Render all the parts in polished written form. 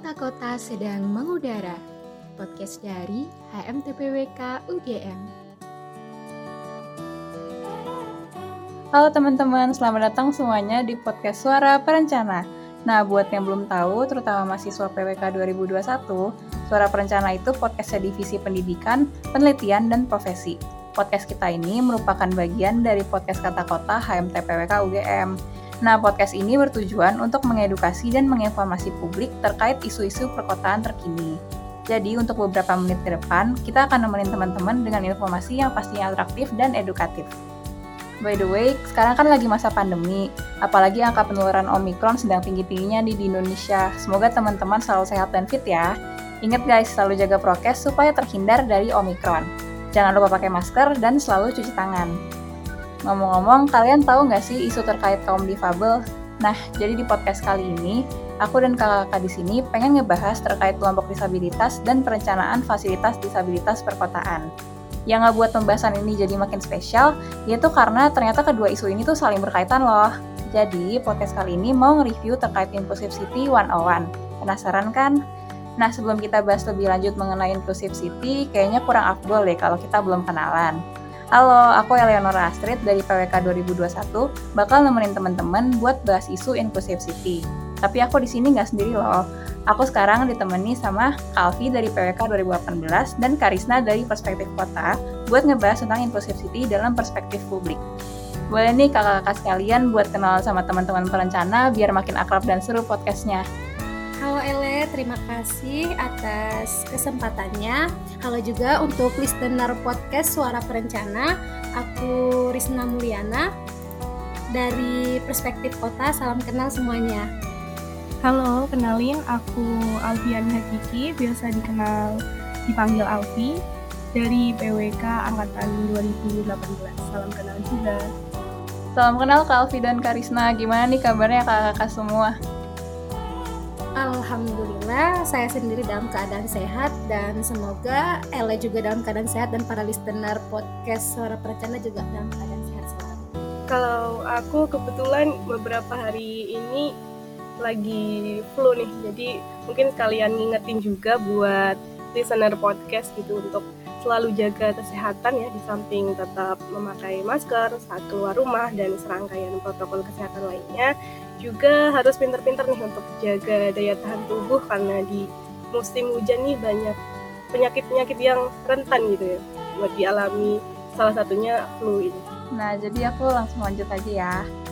Kota-Kota Sedang Mengudara, podcast dari HMTPWK UGM. Halo teman-teman, selamat datang semuanya di podcast Suara Perencana. Nah, buat yang belum tahu, terutama mahasiswa PWK 2021, Suara Perencana itu podcastnya Divisi Pendidikan, Penelitian, dan Profesi. Podcast kita ini merupakan bagian dari podcast Kota-Kota HMTPWK UGM. Nah, podcast ini bertujuan untuk mengedukasi dan menginformasi publik terkait isu-isu perkotaan terkini. Jadi, untuk beberapa menit ke depan, kita akan nemenin teman-teman dengan informasi yang pastinya atraktif dan edukatif. By the way, sekarang kan lagi masa pandemi, apalagi angka penularan Omikron sedang tinggi-tingginya di Indonesia. Semoga teman-teman selalu sehat dan fit ya. Ingat guys, selalu jaga prokes supaya terhindar dari Omikron. Jangan lupa pakai masker dan selalu cuci tangan. Ngomong-ngomong, kalian tahu nggak sih isu terkait kaum difabel? Nah, jadi di podcast kali ini, aku dan kakak-kakak di sini pengen ngebahas terkait kelompok disabilitas dan perencanaan fasilitas disabilitas perkotaan. Yang ngebuat pembahasan ini jadi makin spesial, yaitu karena ternyata kedua isu ini tuh saling berkaitan loh. Jadi, podcast kali ini mau nge-review terkait Inclusive City 101. Penasaran kan? Nah, sebelum kita bahas lebih lanjut mengenai Inclusive City, kayaknya kurang afdol deh kalau kita belum kenalan. Halo, aku Eleonora Astrid dari PWK 2021, bakal nemenin teman-teman buat bahas isu Inclusive City. Tapi aku di sini nggak sendiri loh. Aku sekarang ditemani sama Kalvi dari PWK 2018 dan Karisna dari Perspektif Kota buat ngebahas tentang Inclusive City dalam perspektif publik. Boleh nih kakak-kakak sekalian buat kenalan sama teman-teman perencana biar makin akrab dan seru podcastnya. Halo Ele, terima kasih atas kesempatannya. Halo juga untuk listener podcast Suara Perencana. Aku Risna Mulyana dari Perspektif Kota. Salam kenal semuanya. Halo, kenalin aku Alfian Hakiki, biasa dipanggil Alfi dari PWK Angkatan 2018. Salam kenal juga. Salam kenal Kak Alfi dan Karisna. Gimana nih kabarnya kakak-kakak semua? Alhamdulillah, saya sendiri dalam keadaan sehat dan semoga Ele juga dalam keadaan sehat dan para listener podcast Suara Perencana juga dalam keadaan sehat selalu. Kalau aku kebetulan beberapa hari ini lagi flu nih, jadi mungkin sekalian ngingetin juga buat listener podcast gitu untuk selalu jaga kesehatan ya, di samping tetap memakai masker saat keluar rumah dan serangkaian protokol kesehatan lainnya. Juga harus pintar-pintar nih untuk jaga daya tahan tubuh karena di musim hujan nih banyak penyakit-penyakit yang rentan gitu ya buat dialami, salah satunya flu ini. Nah, jadi aku langsung lanjut aja ya.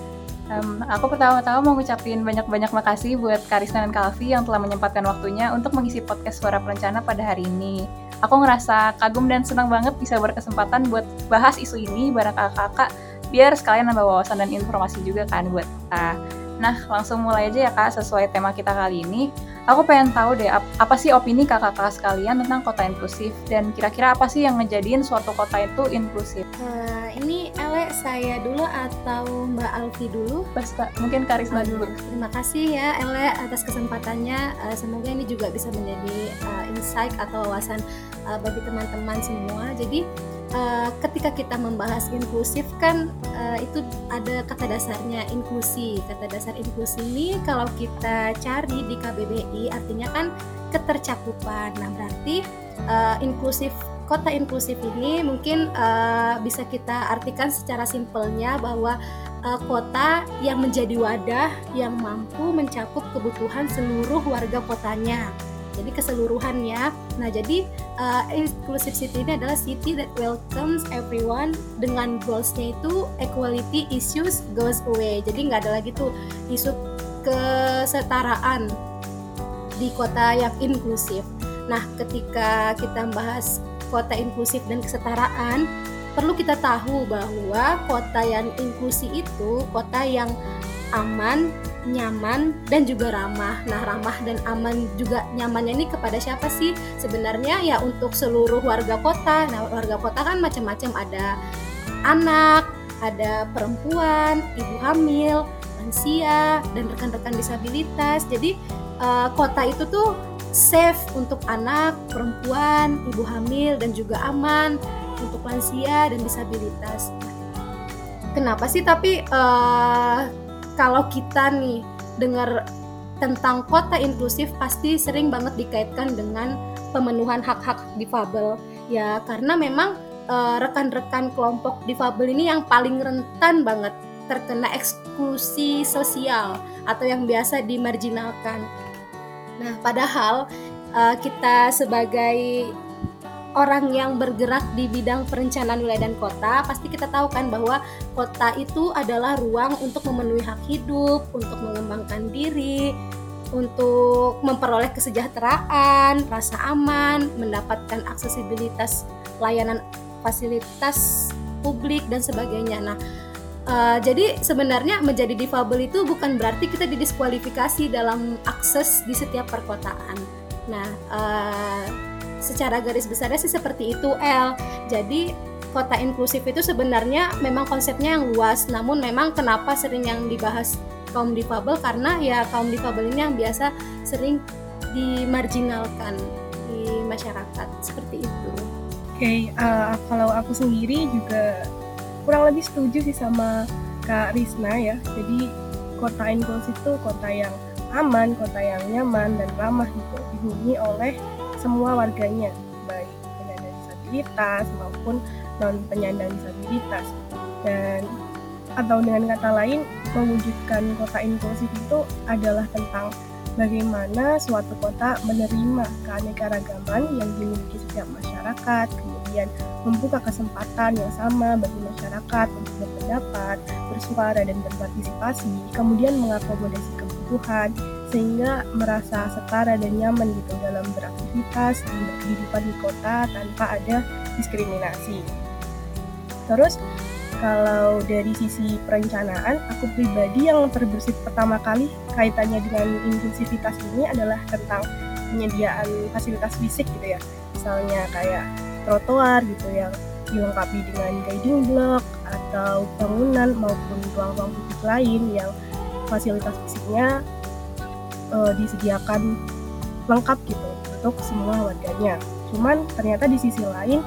Aku pertama-tama mau ngucapin banyak-banyak makasih buat Karisna dan Kalvi yang telah menyempatkan waktunya untuk mengisi podcast Suara Perencana pada hari ini. Aku ngerasa kagum dan senang banget bisa berkesempatan buat bahas isu ini bareng kakak-kakak, biar sekalian nambah wawasan dan informasi juga kan buat kita. Nah, langsung mulai aja ya Kak, sesuai tema kita kali ini. Aku pengen tahu deh, apa sih opini kakak-kakak sekalian tentang kota inklusif? Dan kira-kira apa sih yang ngejadiin suatu kota itu inklusif? Ini Ele, saya dulu atau Mbak Alfi dulu? Pas Kak, mungkin Karisma dulu. Terima kasih ya Ele atas kesempatannya. Semoga ini juga bisa menjadi insight atau wawasan bagi teman-teman semua. Jadi ketika kita membahas inklusif kan itu ada kata dasarnya inklusi. Kata dasar inklusi ini kalau kita cari di KBBI artinya kan ketercakupan. Nah, berarti inklusif, kota inklusif ini mungkin bisa kita artikan secara simpelnya bahwa kota yang menjadi wadah yang mampu mencakup kebutuhan seluruh warga kotanya. Jadi keseluruhan ya. Nah, jadi inclusive city ini adalah city that welcomes everyone dengan goals-nya itu equality issues goes away. Jadi nggak ada lagi tuh isu kesetaraan di kota yang inklusif. Nah, ketika kita membahas kota inklusif dan kesetaraan, perlu kita tahu bahwa kota yang inklusi itu kota yang aman, nyaman, dan juga ramah. Nah, ramah dan aman juga nyamannya ini kepada siapa sih? Sebenarnya ya untuk seluruh warga kota. Nah, warga kota kan macam-macam, ada anak, ada perempuan, ibu hamil, lansia, dan rekan-rekan disabilitas. Jadi kota itu tuh safe untuk anak, perempuan, ibu hamil, dan juga aman untuk lansia dan disabilitas. Kenapa sih tapi kalau kita nih dengar tentang kota inklusif pasti sering banget dikaitkan dengan pemenuhan hak-hak difabel. Ya, karena memang rekan-rekan kelompok difabel ini yang paling rentan banget terkena eksklusi sosial atau yang biasa dimarginalkan. Nah, padahal kita sebagai orang yang bergerak di bidang perencanaan wilayah dan kota, pasti kita tahu kan bahwa kota itu adalah ruang untuk memenuhi hak hidup, untuk mengembangkan diri, untuk memperoleh kesejahteraan, rasa aman, mendapatkan aksesibilitas layanan fasilitas publik dan sebagainya. Nah, jadi sebenarnya menjadi difabel itu bukan berarti kita didiskualifikasi dalam akses di setiap perkotaan. Nah, secara garis besarnya sih seperti itu, El. Jadi kota inklusif itu sebenarnya memang konsepnya yang luas, namun memang kenapa sering yang dibahas kaum difabel, karena ya kaum difabel ini yang biasa sering dimarginalkan di masyarakat, seperti itu. Oke, kalau aku sendiri juga kurang lebih setuju sih sama Kak Risna ya. Jadi kota inklusif itu kota yang aman, kota yang nyaman dan ramah gitu, dihuni oleh semua warganya, baik penyandang disabilitas maupun non penyandang disabilitas. Dan atau dengan kata lain, mewujudkan kota inklusif itu adalah tentang bagaimana suatu kota menerima keanekaragaman yang dimiliki setiap masyarakat, kemudian membuka kesempatan yang sama bagi masyarakat untuk berpendapat, bersuara dan berpartisipasi, kemudian mengakomodasi kebutuhan sehingga merasa setara dan nyaman gitu dalam beraktivitas dan berkehidupan di kota tanpa ada diskriminasi. Terus kalau dari sisi perencanaan, aku pribadi yang terbersit pertama kali kaitannya dengan inklusivitas ini adalah tentang penyediaan fasilitas fisik gitu ya. Misalnya kayak trotoar gitu yang dilengkapi dengan guiding block atau bangunan maupun ruang-ruang publik lain yang fasilitas fisiknya disediakan lengkap gitu untuk semua warganya. Cuman ternyata di sisi lain,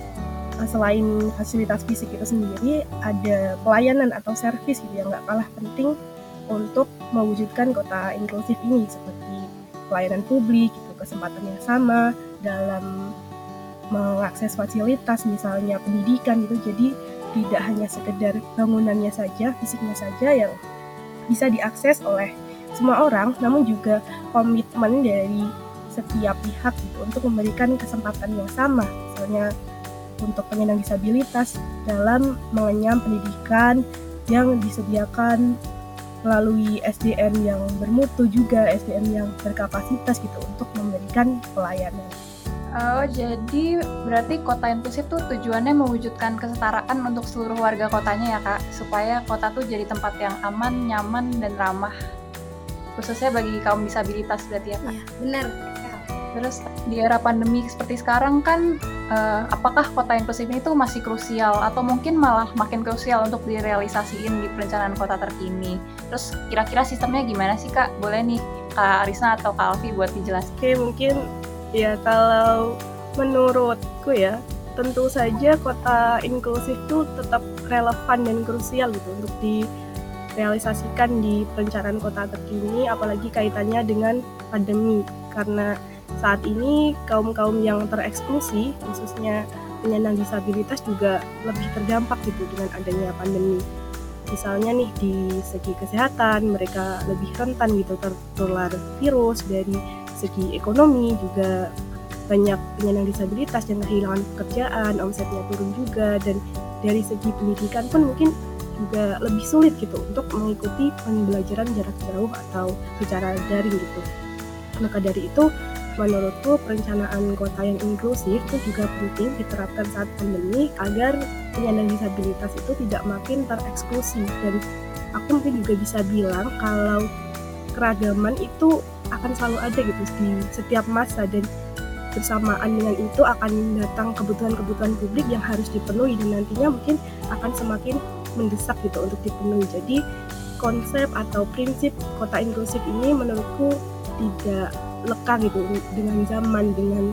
selain fasilitas fisik itu sendiri, ada pelayanan atau servis gitu yang nggak kalah penting untuk mewujudkan kota inklusif ini, seperti pelayanan publik gitu, kesempatan yang sama dalam mengakses fasilitas, misalnya pendidikan gitu. Jadi tidak hanya sekedar bangunannya saja, fisiknya saja yang bisa diakses oleh semua orang, namun juga komitmen dari setiap pihak gitu, untuk memberikan kesempatan yang sama, misalnya untuk penyandang disabilitas dalam mengenyam pendidikan yang disediakan melalui SDM yang bermutu, juga SDM yang berkapasitas gitu untuk memberikan pelayanan. Oh, jadi berarti kota inklusif tuh tujuannya mewujudkan kesetaraan untuk seluruh warga kotanya ya Kak, supaya kota tuh jadi tempat yang aman, nyaman, dan ramah, khususnya bagi kaum disabilitas berarti ya Kak? Iya, benar. Terus di era pandemi seperti sekarang kan, apakah kota inklusif ini tuh masih krusial atau mungkin malah makin krusial untuk direalisasiin di perencanaan kota terkini? Terus kira-kira sistemnya gimana sih Kak? Boleh nih Kak Arisna atau Kak Alfi buat dijelasin. Oke, mungkin ya kalau menurutku ya, tentu saja kota inklusif itu tetap relevan dan krusial gitu untuk direalisasikan di perencanaan kota terkini, apalagi kaitannya dengan pandemi. Karena saat ini kaum-kaum yang tereksklusi, khususnya penyandang disabilitas, juga lebih terdampak gitu dengan adanya pandemi. Misalnya nih di segi kesehatan, mereka lebih rentan gitu tertular virus. Dari segi ekonomi juga banyak penyandang disabilitas yang kehilangan pekerjaan, omsetnya turun juga. Dan dari segi pendidikan pun mungkin juga lebih sulit gitu untuk mengikuti pembelajaran jarak jauh atau secara daring gitu. Maka dari itu, menurutku perencanaan kota yang inklusif itu juga penting diterapkan saat pandemi agar penyandang disabilitas itu tidak makin tereksklusi. Dan aku mungkin juga bisa bilang kalau keragaman itu akan selalu ada gitu di setiap masa, dan bersamaan dengan itu akan datang kebutuhan-kebutuhan publik yang harus dipenuhi dan nantinya mungkin akan semakin mendesak gitu untuk dipenuhi. Jadi konsep atau prinsip kota inklusif ini menurutku tidak lekang gitu dengan zaman, dengan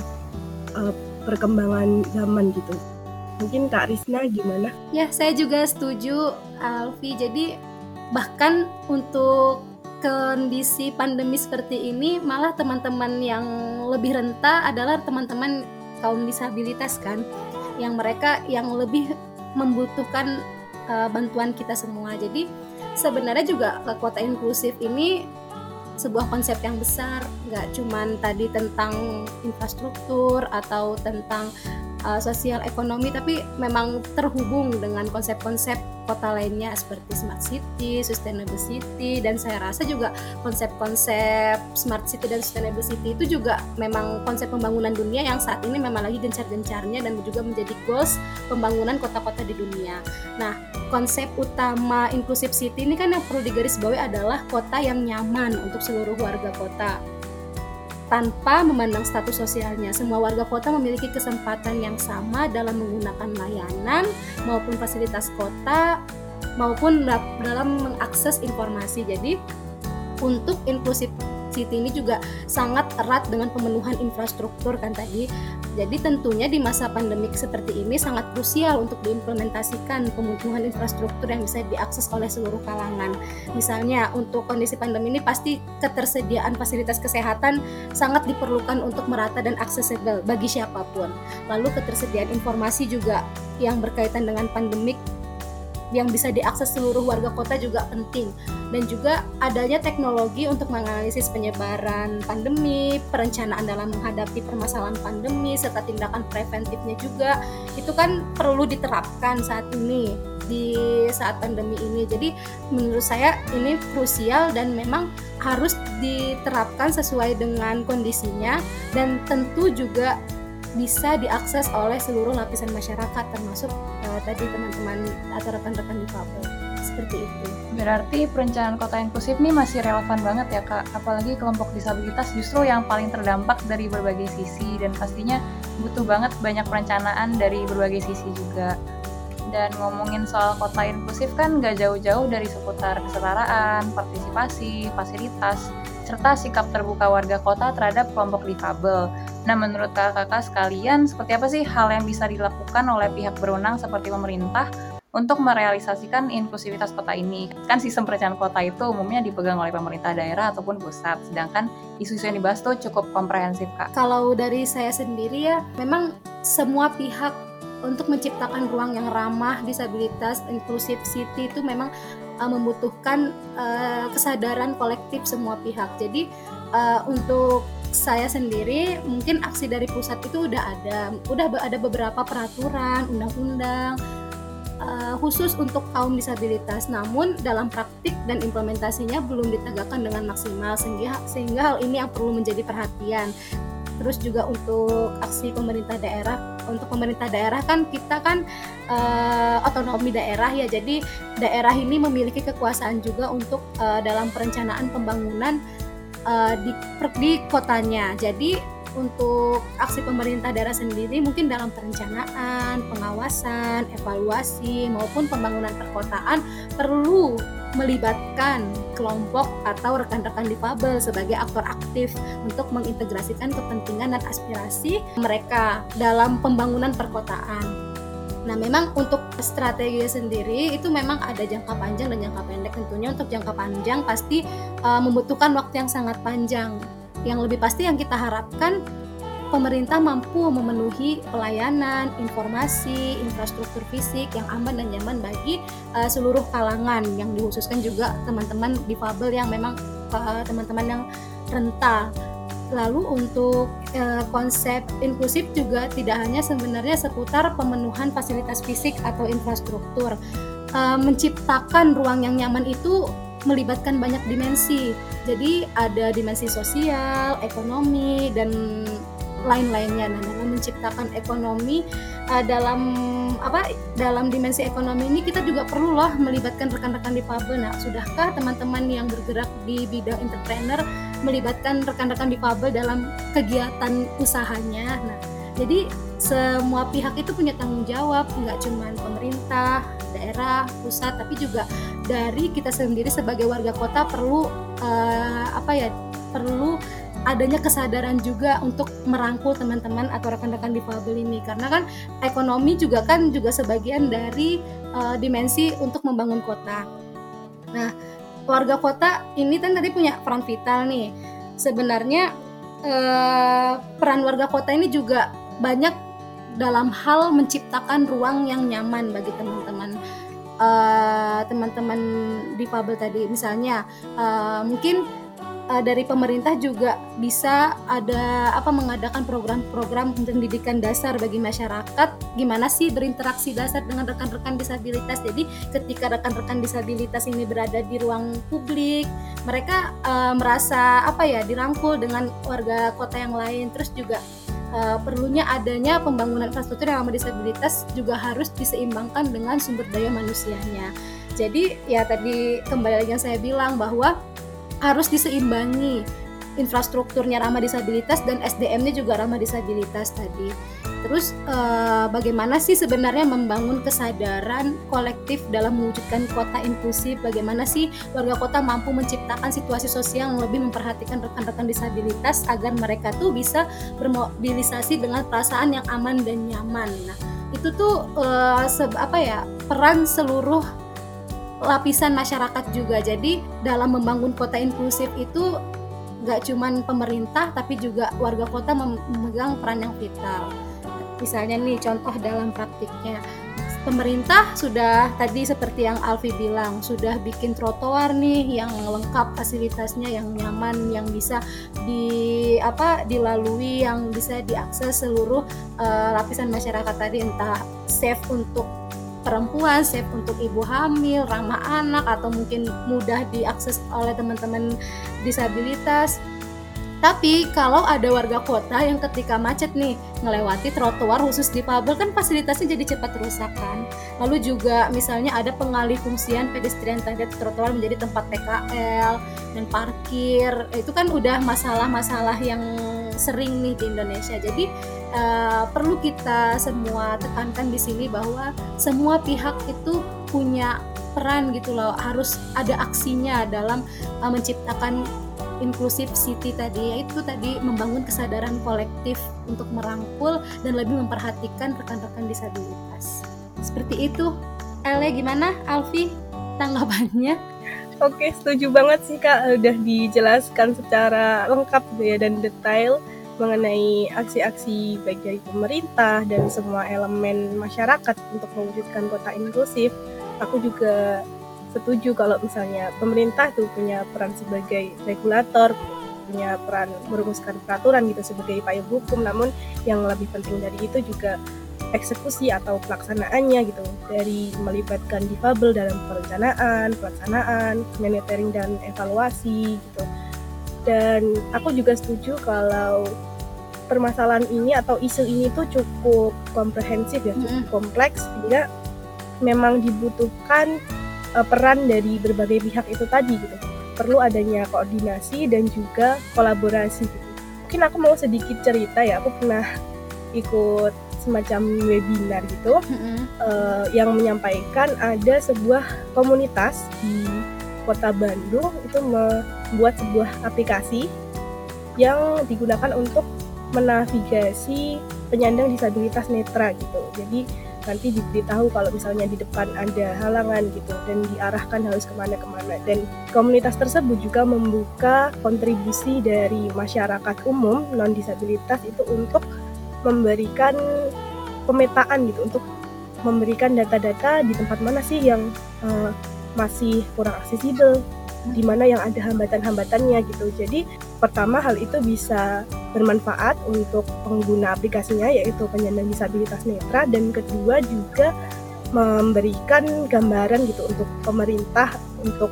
perkembangan zaman gitu. Mungkin Kak Risna gimana? Ya, saya juga setuju Alfi. Jadi bahkan untuk kondisi pandemi seperti ini malah teman-teman yang lebih rentan adalah teman-teman kaum disabilitas kan, yang mereka yang lebih membutuhkan bantuan kita semua. Jadi sebenarnya juga kota inklusif ini sebuah konsep yang besar, nggak cuman tadi tentang infrastruktur atau tentang sosial ekonomi, tapi memang terhubung dengan konsep-konsep kota lainnya seperti smart city, sustainable city, dan saya rasa juga konsep-konsep smart city dan sustainable city itu juga memang konsep pembangunan dunia yang saat ini memang lagi gencar-gencarnya dan juga menjadi goals pembangunan kota-kota di dunia. Nah, konsep utama inclusive city ini kan yang perlu digarisbawahi adalah kota yang nyaman untuk seluruh warga kota. Tanpa memandang status sosialnya, semua warga kota memiliki kesempatan yang sama dalam menggunakan layanan maupun fasilitas kota maupun dalam mengakses informasi. Jadi untuk inclusive city ini juga sangat erat dengan pemenuhan infrastruktur kan tadi. Jadi tentunya di masa pandemik seperti ini sangat krusial untuk diimplementasikan pemenuhan infrastruktur yang bisa diakses oleh seluruh kalangan. Misalnya untuk kondisi pandemi ini pasti ketersediaan fasilitas kesehatan sangat diperlukan untuk merata dan aksesibel bagi siapapun. Lalu ketersediaan informasi juga yang berkaitan dengan pandemik yang bisa diakses seluruh warga kota juga penting, dan juga adanya teknologi untuk menganalisis penyebaran pandemi, perencanaan dalam menghadapi permasalahan pandemi, serta tindakan preventifnya juga itu kan perlu diterapkan saat ini di saat pandemi ini. Jadi menurut saya ini krusial dan memang harus diterapkan sesuai dengan kondisinya, dan tentu juga bisa diakses oleh seluruh lapisan masyarakat termasuk tadi teman-teman atau rekan-rekan difabel. Seperti itu. Berarti perencanaan kota inklusif ini masih relevan banget ya Kak, apalagi kelompok disabilitas justru yang paling terdampak dari berbagai sisi, dan pastinya butuh banget banyak perencanaan dari berbagai sisi juga. Dan ngomongin soal kota inklusif kan gak jauh-jauh dari seputar kesetaraan, partisipasi, fasilitas, serta sikap terbuka warga kota terhadap kelompok difabel. Nah, menurut kakak-kakak sekalian, seperti apa sih hal yang bisa dilakukan oleh pihak berwenang seperti pemerintah untuk merealisasikan inklusivitas kota ini? Kan sistem perencanaan kota itu umumnya dipegang oleh pemerintah daerah ataupun pusat, sedangkan isu-isu yang dibahas tuh cukup komprehensif, Kak. Kalau dari saya sendiri ya, memang semua pihak untuk menciptakan ruang yang ramah disabilitas, inclusive city itu memang membutuhkan kesadaran kolektif semua pihak. Jadi untuk saya sendiri mungkin aksi dari pusat itu udah ada beberapa peraturan, undang-undang khusus untuk kaum disabilitas. Namun dalam praktik dan implementasinya belum ditegakkan dengan maksimal, sehingga hal ini yang perlu menjadi perhatian. Terus juga untuk aksi pemerintah daerah, untuk pemerintah daerah kan kita kan otonomi daerah ya, jadi daerah ini memiliki kekuasaan juga untuk dalam perencanaan pembangunan di kotanya. Jadi untuk aksi pemerintah daerah sendiri mungkin dalam perencanaan, pengawasan, evaluasi maupun pembangunan perkotaan perlu melibatkan kelompok atau rekan-rekan difabel sebagai aktor aktif untuk mengintegrasikan kepentingan dan aspirasi mereka dalam pembangunan perkotaan. Nah, memang untuk strategi sendiri itu memang ada jangka panjang dan jangka pendek. Tentunya untuk jangka panjang pasti membutuhkan waktu yang sangat panjang. Yang lebih pasti yang kita harapkan pemerintah mampu memenuhi pelayanan, informasi, infrastruktur fisik yang aman dan nyaman bagi seluruh kalangan, yang dikhususkan juga teman-teman difabel yang memang teman-teman yang rentan. Lalu untuk konsep inklusif juga tidak hanya sebenarnya seputar pemenuhan fasilitas fisik atau infrastruktur. Menciptakan ruang yang nyaman itu melibatkan banyak dimensi. Jadi ada dimensi sosial, ekonomi, dan lain-lainnya. Nah, dalam menciptakan ekonomi dalam dimensi ekonomi ini kita juga perlu loh melibatkan rekan-rekan difabel. Nah, sudahkah teman-teman yang bergerak di bidang entrepreneur melibatkan rekan-rekan difabel dalam kegiatan usahanya? Nah, jadi semua pihak itu punya tanggung jawab, nggak cuma pemerintah, daerah, pusat, tapi juga dari kita sendiri sebagai warga kota perlu perlu adanya kesadaran juga untuk merangkul teman-teman atau rekan-rekan difabel ini, karena kan ekonomi juga sebagian dari dimensi untuk membangun kota. Nah, warga kota ini kan tadi punya peran vital nih. Sebenarnya peran warga kota ini juga banyak dalam hal menciptakan ruang yang nyaman bagi teman-teman difabel tadi. Misalnya mungkin dari pemerintah juga bisa ada mengadakan program-program pendidikan dasar bagi masyarakat, gimana sih berinteraksi dasar dengan rekan-rekan disabilitas. Jadi ketika rekan-rekan disabilitas ini berada di ruang publik, mereka merasa dirangkul dengan warga kota yang lain. Terus juga perlunya adanya pembangunan infrastruktur yang ramah disabilitas juga harus diseimbangkan dengan sumber daya manusianya. Jadi ya tadi kembali lagi yang saya bilang bahwa harus diseimbangi infrastrukturnya ramah disabilitas dan SDM-nya juga ramah disabilitas tadi. Terus bagaimana sih sebenarnya membangun kesadaran kolektif dalam mewujudkan kota inklusif? Bagaimana sih warga kota mampu menciptakan situasi sosial yang lebih memperhatikan rekan-rekan disabilitas agar mereka tuh bisa bermobilisasi dengan perasaan yang aman dan nyaman. Nah, itu tuh peran seluruh lapisan masyarakat juga. Jadi dalam membangun kota inklusif itu gak cuman pemerintah tapi juga warga kota memegang peran yang vital. Misalnya nih contoh dalam praktiknya, pemerintah sudah tadi seperti yang Alfi bilang, sudah bikin trotoar nih yang lengkap fasilitasnya, yang nyaman, yang bisa dilalui, yang bisa diakses seluruh lapisan masyarakat tadi, entah safe untuk perempuan, safe untuk ibu hamil, ramah anak, atau mungkin mudah diakses oleh teman-teman disabilitas. Tapi kalau ada warga kota yang ketika macet nih ngelewati trotoar khusus difabel, kan fasilitasnya jadi cepat rusak kan. Lalu juga misalnya ada pengalih fungsian pedestrian tadi trotoar menjadi tempat PKL dan parkir, itu kan udah masalah-masalah yang sering nih di Indonesia. Jadi perlu kita semua tekankan di sini bahwa semua pihak itu punya peran gitu loh, harus ada aksinya dalam menciptakan inclusive city tadi, yaitu tadi membangun kesadaran kolektif untuk merangkul dan lebih memperhatikan rekan-rekan disabilitas. Seperti itu. Gimana Alfi tanggapannya? Oke, setuju banget sih Kak, udah dijelaskan secara lengkap ya dan detail mengenai aksi-aksi baik dari pemerintah dan semua elemen masyarakat untuk mewujudkan kota inklusif. Aku juga setuju kalau misalnya pemerintah tuh punya peran sebagai regulator, punya peran merumuskan peraturan gitu sebagai payung hukum, namun yang lebih penting dari itu juga eksekusi atau pelaksanaannya gitu, dari melibatkan difabel dalam perencanaan, pelaksanaan, monitoring dan evaluasi gitu. Dan aku juga setuju kalau permasalahan ini atau isu ini tuh cukup komprehensif ya, cukup kompleks, sehingga memang dibutuhkan peran dari berbagai pihak itu tadi gitu. Perlu adanya koordinasi dan juga kolaborasi gitu. Mungkin aku mau sedikit cerita ya, aku pernah ikut semacam webinar gitu yang menyampaikan ada sebuah komunitas di Kota Bandung itu membuat sebuah aplikasi yang digunakan untuk menavigasi penyandang disabilitas netra gitu. Jadi nanti diberitahu kalau misalnya di depan ada halangan gitu dan diarahkan harus kemana-kemana. Dan komunitas tersebut juga membuka kontribusi dari masyarakat umum non-disabilitas itu untuk memberikan pemetaan gitu, untuk memberikan data-data di tempat mana sih yang masih kurang aksesibel, di mana yang ada hambatan-hambatannya gitu. Jadi pertama hal itu bisa bermanfaat untuk pengguna aplikasinya yaitu penyandang disabilitas netra, dan kedua juga memberikan gambaran gitu untuk pemerintah untuk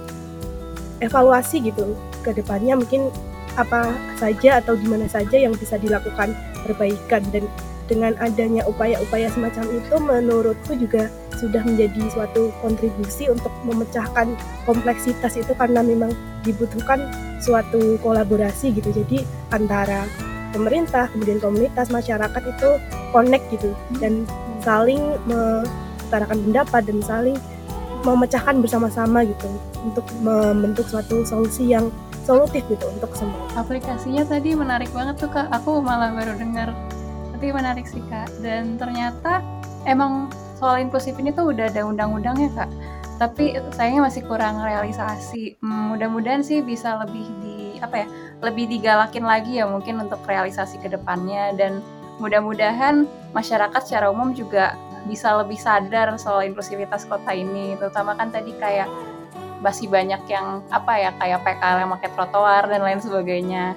evaluasi gitu ke depannya, mungkin apa saja atau di mana saja yang bisa dilakukan perbaikan. Dan dengan adanya upaya-upaya semacam itu menurutku juga sudah menjadi suatu kontribusi untuk memecahkan kompleksitas itu, karena memang dibutuhkan suatu kolaborasi gitu. Jadi antara pemerintah, kemudian komunitas, masyarakat itu connect gitu dan saling mengutarakan pendapat dan saling memecahkan bersama-sama gitu untuk membentuk suatu solusi yang solutif gitu untuk semua. Aplikasinya tadi menarik banget tuh Kak, aku malah baru dengar. Tapi menarik sih Kak, dan ternyata emang soal inklusif ini tuh udah ada undang-undangnya Kak. tapi sayangnya masih kurang realisasi. Mudah-mudahan sih bisa lebih digalakin lagi ya mungkin untuk realisasi ke depannya, dan mudah-mudahan masyarakat secara umum juga bisa lebih sadar soal inklusivitas kota ini, terutama kan tadi kayak masih banyak yang kayak PKL yang pakai trotoar dan lain sebagainya.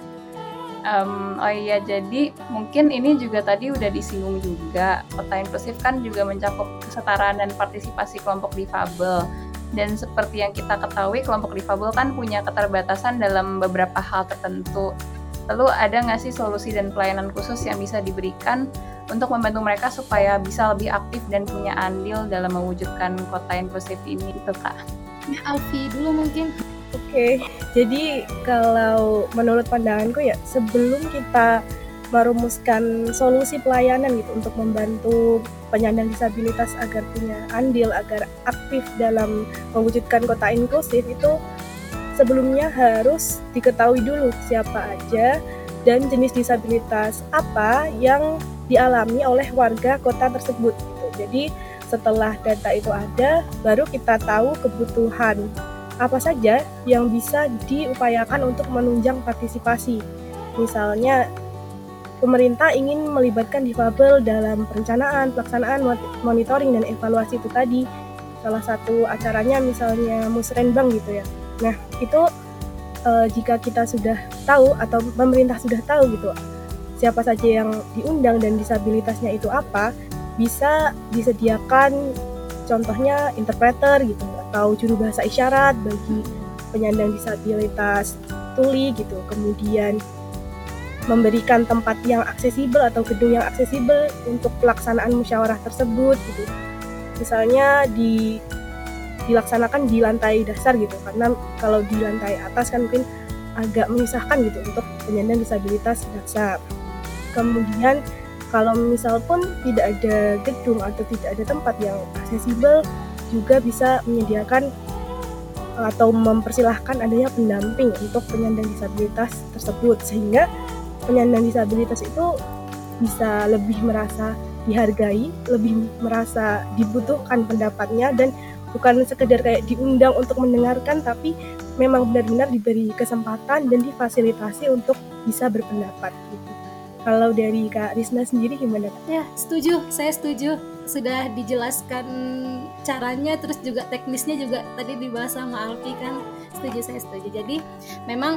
Jadi mungkin ini juga tadi udah disinggung juga, kota inklusif kan juga mencakup kesetaraan dan partisipasi kelompok difabel. Dan seperti yang kita ketahui, kelompok difabel kan punya keterbatasan dalam beberapa hal tertentu. Lalu ada nggak sih solusi dan pelayanan khusus yang bisa diberikan untuk membantu mereka supaya bisa lebih aktif dan punya andil dalam mewujudkan kota inklusif ini gitu Kak? Alfi dulu mungkin. Oke, jadi kalau menurut pandanganku ya, sebelum kita merumuskan solusi pelayanan gitu untuk membantu penyandang disabilitas agar punya andil, agar aktif dalam mewujudkan kota inklusif, itu sebelumnya harus diketahui dulu siapa aja dan jenis disabilitas apa yang dialami oleh warga kota tersebut gitu. Jadi setelah data itu ada, baru kita tahu kebutuhan apa saja yang bisa diupayakan untuk menunjang partisipasi. Misalnya, pemerintah ingin melibatkan difabel dalam perencanaan, pelaksanaan, monitoring, dan evaluasi itu tadi. Salah satu acaranya misalnya Musrenbang gitu ya. Nah, itu jika kita sudah tahu atau pemerintah sudah tahu gitu, siapa saja yang diundang dan disabilitasnya itu apa, bisa disediakan contohnya interpreter gitu, atau juru bahasa isyarat bagi penyandang disabilitas tuli gitu. Kemudian memberikan tempat yang aksesibel atau gedung yang aksesibel untuk pelaksanaan musyawarah tersebut gitu. Misalnya dilaksanakan di lantai dasar gitu, karena kalau di lantai atas kan mungkin agak menyusahkan gitu untuk penyandang disabilitas dasar. Kemudian kalau misal pun tidak ada gedung atau tidak ada tempat yang aksesibel, juga bisa menyediakan atau mempersilahkan adanya pendamping untuk penyandang disabilitas tersebut, sehingga penyandang disabilitas itu bisa lebih merasa dihargai, lebih merasa dibutuhkan pendapatnya, dan bukan sekedar kayak diundang untuk mendengarkan, tapi memang benar-benar diberi kesempatan dan difasilitasi untuk bisa berpendapat gitu. Kalau dari Kak Risna sendiri gimana? Ya, saya setuju. Sudah dijelaskan caranya, terus juga teknisnya juga tadi dibahas sama Alfi kan. Saya setuju. Jadi memang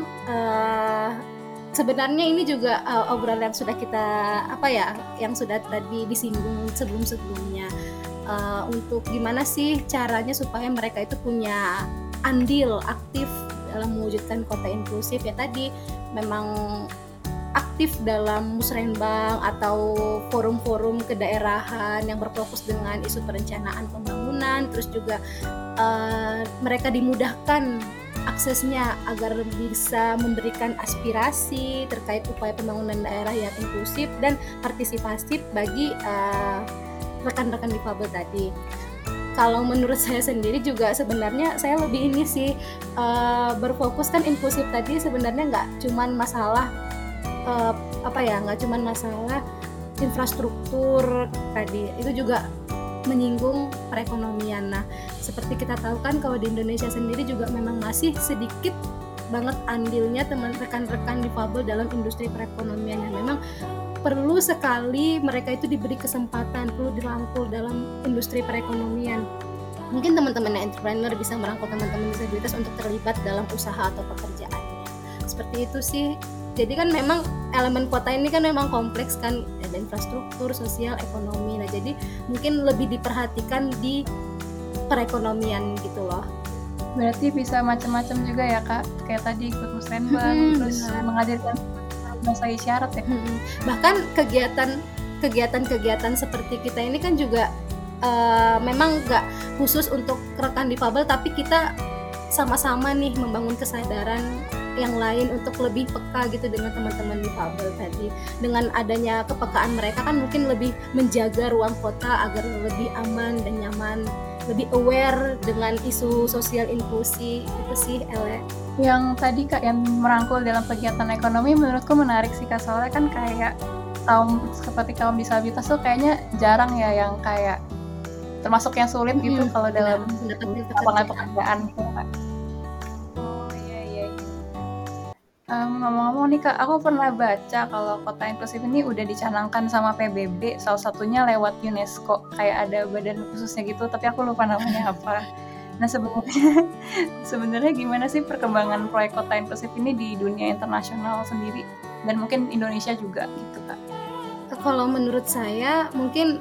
sebenarnya ini juga obrolan yang sudah kita yang sudah tadi disinggung sebelumnya, untuk gimana sih caranya supaya mereka itu punya andil aktif dalam mewujudkan kota inklusif. Ya tadi memang aktif dalam musrenbang atau forum-forum kedaerahan yang berfokus dengan isu perencanaan pembangunan, terus juga mereka dimudahkan aksesnya agar bisa memberikan aspirasi terkait upaya pembangunan daerah yang inklusif dan partisipatif bagi rekan-rekan difabel tadi. Kalau menurut saya sendiri juga sebenarnya saya lebih ini sih berfokus kan inklusif tadi sebenarnya nggak cuman masalah nggak cuma masalah infrastruktur tadi, itu juga menyinggung perekonomian. Nah, seperti kita tahu kan kalau di Indonesia sendiri juga memang masih sedikit banget andilnya rekan-rekan difabel dalam industri perekonomian, yang memang perlu sekali mereka itu diberi kesempatan, perlu dirangkul dalam industri perekonomian. Mungkin teman-teman entrepreneur bisa merangkul teman-teman disabilitas untuk terlibat dalam usaha atau pekerjaannya. Seperti itu sih. Jadi kan memang elemen kota ini kan memang kompleks kan, ada infrastruktur, sosial, ekonomi. Nah, jadi mungkin lebih diperhatikan di perekonomian gitu loh. Berarti bisa macam-macam juga ya Kak, kayak tadi ikut musrenbang, terus menghadirkan bahasa isyarat ya. Bahkan kegiatan-kegiatan seperti kita ini kan juga memang nggak khusus untuk rekan difabel, tapi kita sama-sama nih membangun kesadaran yang lain untuk lebih peka gitu dengan teman-teman difabel tadi. Dengan adanya kepekaan mereka kan mungkin lebih menjaga ruang kota agar lebih aman dan nyaman, lebih aware dengan isu sosial inklusi. Itu sih Ele. Yang tadi Kak yang merangkul dalam kegiatan ekonomi menurutku menarik sih Kak, soalnya kan kayak seperti kaum disabilitas tuh kayaknya jarang ya yang kayak termasuk yang sulit gitu kalau dalam mendapatkan lapangan pekerjaan. pekerjaan gitu Kak. Oh iya. Ngomong-ngomong nih Kak, aku pernah baca kalau kota inklusif ini udah dicanangkan sama PBB, salah satunya lewat UNESCO, kayak ada badan khususnya gitu, tapi aku lupa namanya apa. Nah sebenarnya gimana sih perkembangan proyek kota inklusif ini di dunia internasional sendiri, dan mungkin Indonesia juga gitu Kak? Kalau menurut saya mungkin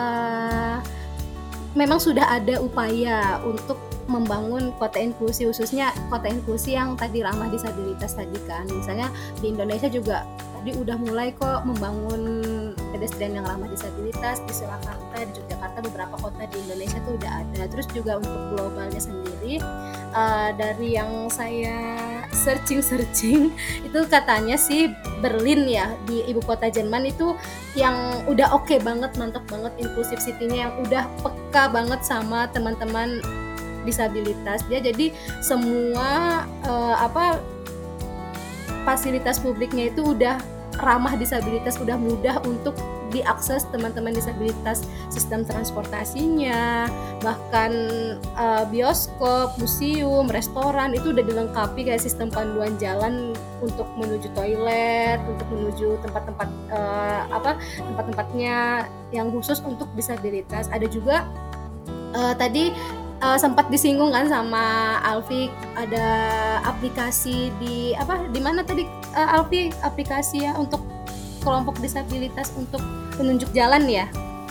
memang sudah ada upaya untuk membangun kota inklusi, khususnya kota inklusi yang tadi ramah disabilitas tadi kan. Misalnya di Indonesia juga tadi udah mulai kok membangun pedestrian yang ramah disabilitas di Surakarta, di Yogyakarta, beberapa kota di Indonesia tuh udah ada. Terus juga untuk globalnya sendiri, dari yang saya searching itu katanya sih Berlin ya, di ibu kota Jerman itu yang udah oke banget, mantap banget inklusif city-nya, yang udah peka banget sama teman-teman disabilitas. Dia jadi semua fasilitas publiknya itu udah ramah disabilitas, udah mudah untuk diakses teman-teman disabilitas, sistem transportasinya, bahkan bioskop, museum, restoran itu udah dilengkapi kayak sistem panduan jalan untuk menuju toilet, untuk menuju tempat-tempatnya yang khusus untuk disabilitas. Ada juga tadi sempat disinggung kan sama Alfi, ada aplikasi di mana tadi Alfi, aplikasi ya untuk kelompok disabilitas untuk penunjuk jalan ya.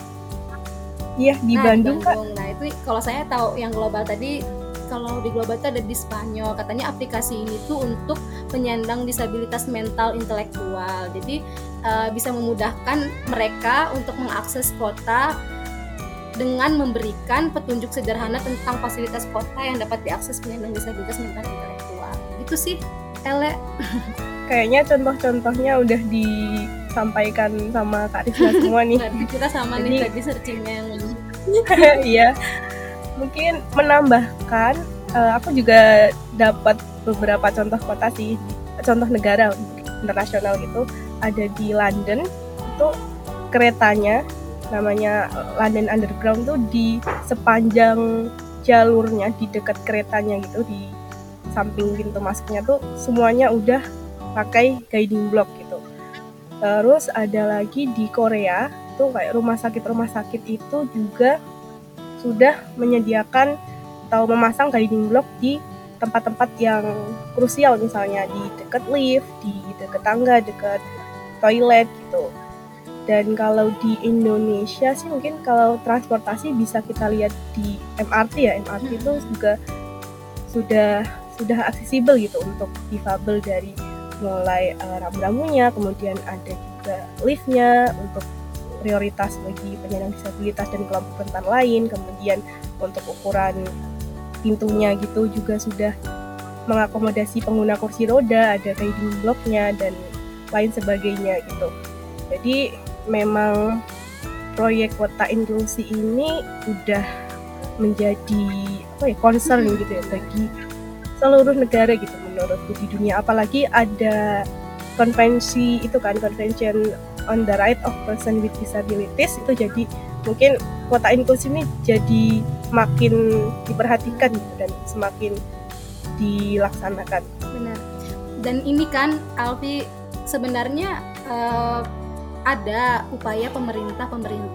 Iya, di Bandung Kak. Nah itu kalau saya tahu yang global tadi, kalau di global itu ada di Spanyol, katanya aplikasi ini tuh untuk penyandang disabilitas mental intelektual, jadi bisa memudahkan mereka untuk mengakses kota dengan memberikan petunjuk sederhana tentang fasilitas kota yang dapat diakses penyandang disabilitas mental intelektual. Gitu sih, Ele. Kayaknya contoh-contohnya udah disampaikan sama Kak Rizna semua nih. Kita sama nih tadi searchingnya yang Iya, mungkin menambahkan, aku juga dapat beberapa contoh kota sih, contoh negara internasional gitu. Ada di London, itu keretanya namanya London Underground tuh di sepanjang jalurnya, di dekat keretanya gitu, di samping pintu masuknya tuh semuanya udah pakai guiding block gitu. Terus ada lagi di Korea tuh kayak rumah sakit itu juga sudah menyediakan atau memasang guiding block di tempat-tempat yang krusial, misalnya di dekat lift, di dekat tangga, dekat toilet gitu. Dan kalau di Indonesia sih mungkin kalau transportasi bisa kita lihat di MRT ya. MRT itu juga sudah aksesibel gitu untuk difabel, dari mulai rambu-rambunya, kemudian ada juga liftnya untuk prioritas bagi penyandang disabilitas dan kelompok rentan lain, kemudian untuk ukuran pintunya gitu juga sudah mengakomodasi pengguna kursi roda, ada guiding block-nya dan lain sebagainya gitu. Jadi memang proyek kota inklusi ini udah menjadi concern gitu ya bagi seluruh negara gitu menurutku di dunia. Apalagi ada konvensi itu kan, Convention on the Right of Person with Disabilities, itu jadi mungkin kota inklusi ini jadi makin diperhatikan gitu dan semakin dilaksanakan. Benar. Dan ini kan Alfi, sebenarnya ada upaya pemerintah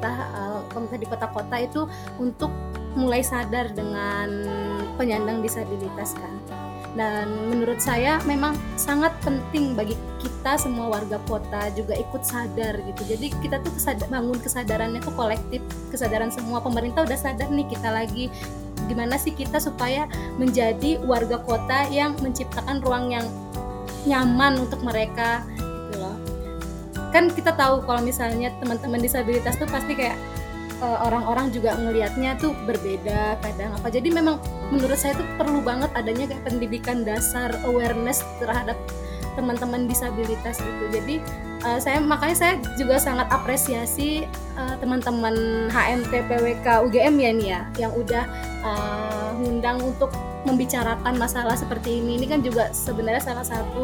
di kota-kota itu untuk mulai sadar dengan penyandang disabilitas kan. Dan menurut saya memang sangat penting bagi kita semua warga kota juga ikut sadar gitu. Jadi kita tuh bangun kesadarannya tuh kolektif, kesadaran semua. Pemerintah udah sadar nih, kita lagi gimana sih kita supaya menjadi warga kota yang menciptakan ruang yang nyaman untuk mereka gitu loh. Kan kita tahu kalau misalnya teman-teman disabilitas tuh pasti kayak orang-orang juga ngelihatnya tuh berbeda kadang apa. Jadi memang menurut saya tuh perlu banget adanya kayak pendidikan dasar, awareness terhadap teman-teman disabilitas gitu. Jadi makanya saya juga sangat apresiasi teman-teman HMT PWK UGM ya nih ya, yang udah ngundang untuk membicarakan masalah seperti ini. Ini kan juga sebenarnya salah satu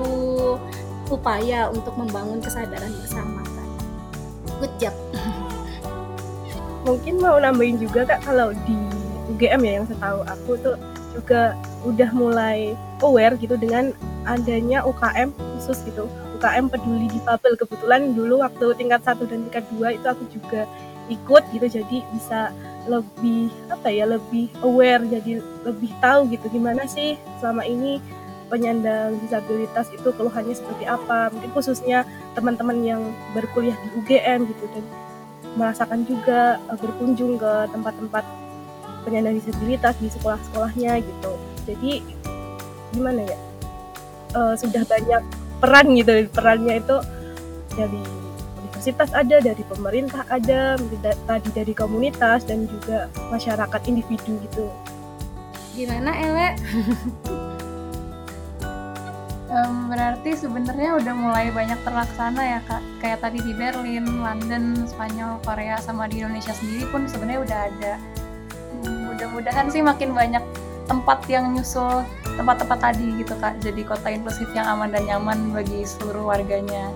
upaya untuk membangun kesadaran bersama kan. Good job. mungkin mau nambahin juga Kak, kalau di UGM ya yang setahu aku tuh juga udah mulai aware gitu dengan adanya UKM khusus gitu, UKM peduli difabel. Kebetulan dulu waktu tingkat 1 dan tingkat 2 itu aku juga ikut gitu, jadi bisa lebih lebih aware, jadi lebih tahu gitu gimana sih selama ini penyandang disabilitas itu keluhannya seperti apa, mungkin khususnya teman-teman yang berkuliah di UGM gitu, dan merasakan juga berkunjung ke tempat-tempat penyandang disabilitas di sekolah-sekolahnya gitu. Jadi gimana ya, sudah banyak peran gitu, perannya itu dari universitas ada, dari pemerintah ada, tadi dari komunitas dan juga masyarakat individu gitu. Gimana Ele? Berarti sebenarnya udah mulai banyak terlaksana ya Kak, kayak tadi di Berlin, London, Spanyol, Korea, sama di Indonesia sendiri pun sebenarnya udah ada. Mudah-mudahan sih makin banyak tempat yang nyusul tempat-tempat tadi gitu Kak, jadi kota inklusif yang aman dan nyaman bagi seluruh warganya.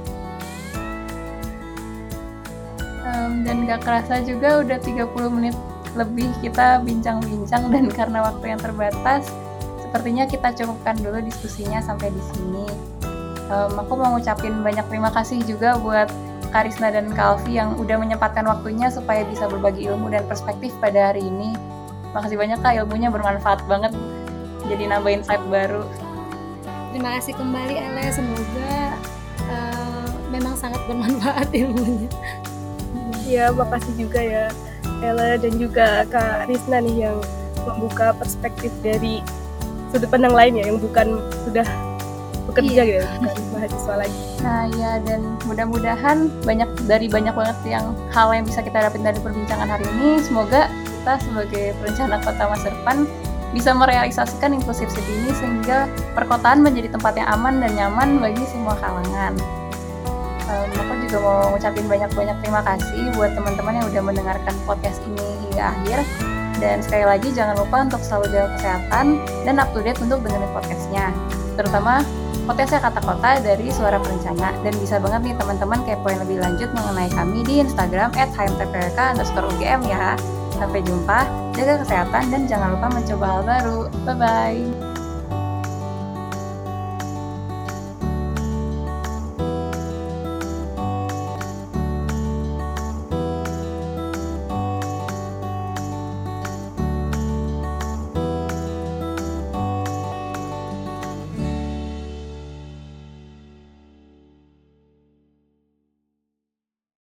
Dan gak kerasa juga udah 30 menit lebih kita bincang-bincang, dan karena waktu yang terbatas sepertinya kita cukupkan dulu diskusinya sampai di sini. Aku mau ngucapin banyak terima kasih juga buat Kak Risna dan Kak Alfi yang udah menyempatkan waktunya supaya bisa berbagi ilmu dan perspektif pada hari ini. Makasih banyak Kak, ilmunya bermanfaat banget, jadi nambah insight baru. Terima kasih kembali Ele, semoga memang sangat bermanfaat ilmunya. Ya, makasih juga ya Ella dan juga Kak Risna nih yang membuka perspektif dari sudut pandang lain ya, yang bukan sudah bekerja gitu, bukan mahasiswa lagi. Nah ya, dan mudah-mudahan banyak banget yang hal yang bisa kita dapat dari perbincangan hari ini. Semoga kita sebagai perencana kota masa depan bisa merealisasikan inklusif city ini sehingga perkotaan menjadi tempat yang aman dan nyaman bagi semua kalangan. Aku juga mau ngucapin banyak-banyak terima kasih buat teman-teman yang udah mendengarkan podcast ini hingga akhir. Dan sekali lagi jangan lupa untuk selalu jaga kesehatan dan up to date untuk dengerin podcastnya, terutama podcastnya Kata Kota dari Suara Perencana. Dan bisa banget nih teman-teman kepoin lebih lanjut mengenai kami di Instagram @hmtpwk_ugm ya. Sampai jumpa, jaga kesehatan dan jangan lupa mencoba hal baru. Bye-bye.